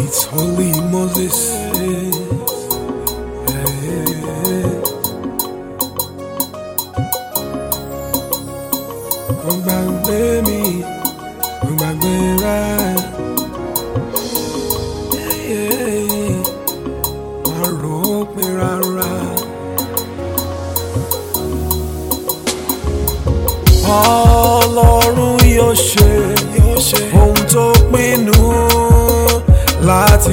It's only Moses. Ó gbàgbé mi, ó gbàgbé rẹ̀. Má rò pé rárá. Ọlọ́run yóò ṣe ohun tó pinnu láti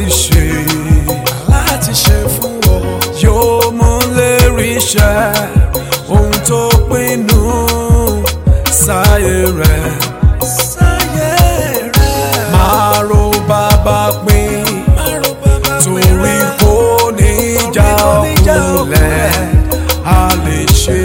ṣe fún ọ. Yóò mú lérí ṣẹ ohun tó pinnu sáyé rẹ̀. Má rò bàbá pín torí kò ní já ọkùnlẹ̀ a lè ṣe.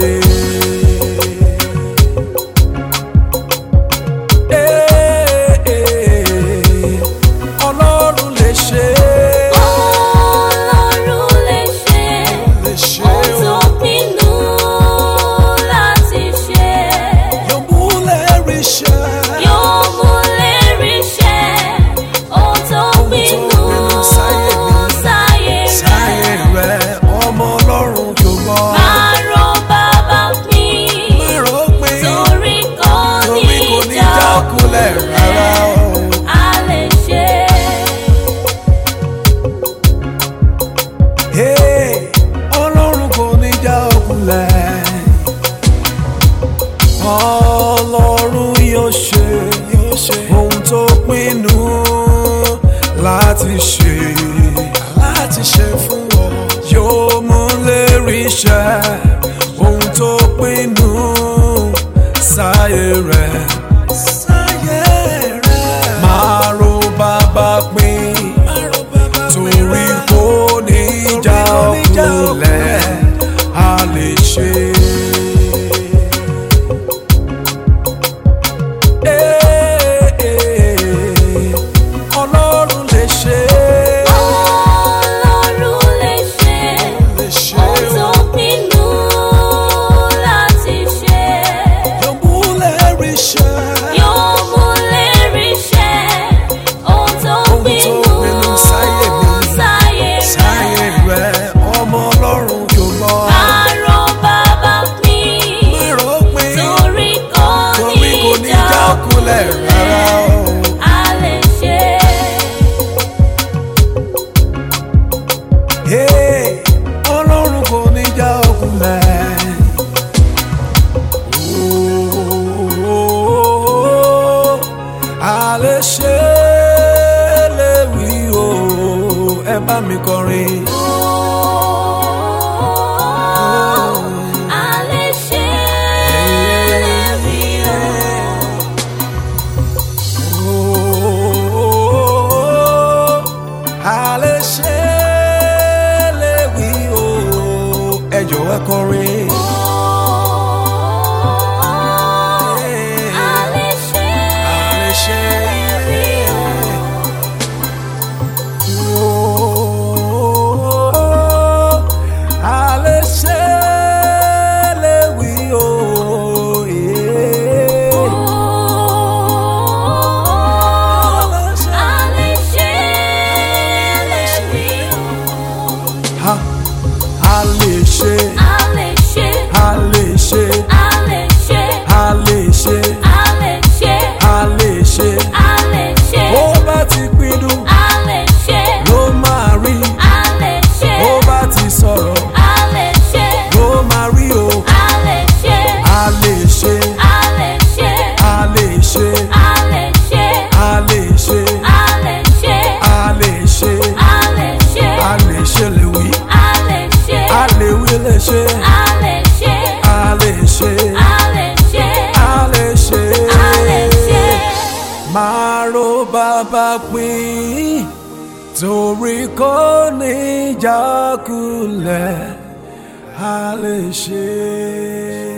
Ọlọ́run yóò ṣe ohun tó pinnu láti ṣe fún ọ. Yóò mú lérí ṣẹ ohun tó pinnu sáyé rẹ̀. Má rò bàbá pín torí kò ní já ọkùnlẹ̀ a lè ṣe. Ọlọ́run kò ní já ọkùnlẹ̀. A lè ṣe lè wí o, ẹ bá mi kọrin. A lè ṣe lè wí o. A lè ṣe ẹ jọ̀wọ́ kọrin. A lè ṣe lè wí o. A lè ṣe lè wí o. A lè ṣe lè wí o. A lè ṣe. A lè ṣe. A lè ṣe. A lè ṣe. A lè ṣe. A lè ṣe. A lè ṣe. A lè ṣe. Bó bá ti pinnu A lè ṣe. ló máa rí. A lè ṣe. Bó bá ti sọ̀rọ̀ A lè ṣe. ló máa rí o. A lè ṣe. A lè ṣe. A lè ṣe. A lè ṣe. A lè ṣe. A lè ṣe. A lè ṣe. A lè ṣe. A lè ṣe. A lè ṣe lè wí. A lè ṣe. A lè wí lè ṣe. A lè ṣe. A lè ṣe. A lè ṣe. A lè ṣe. A lè ṣe. Má rò bàbá pín torí kò ní já kulẹ̀ a lè ṣe.